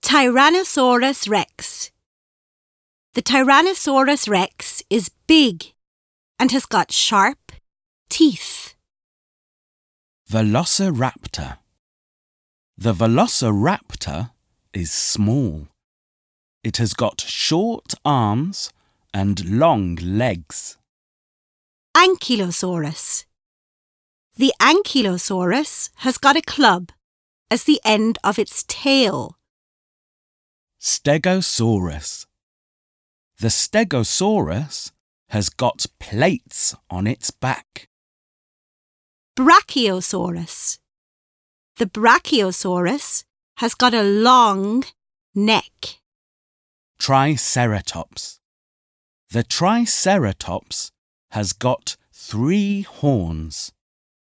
Tyrannosaurus Rex. The Tyrannosaurus Rex is big and has got sharp teeth. Velociraptor. The Velociraptor is small. It has got short arms and long legs. Ankylosaurus. The Ankylosaurus has got a club as the end of its tail. Stegosaurus. The Stegosaurus has got plates on its back. Brachiosaurus. The Brachiosaurus has got a long neck. Triceratops. The Triceratops has got 3 horns.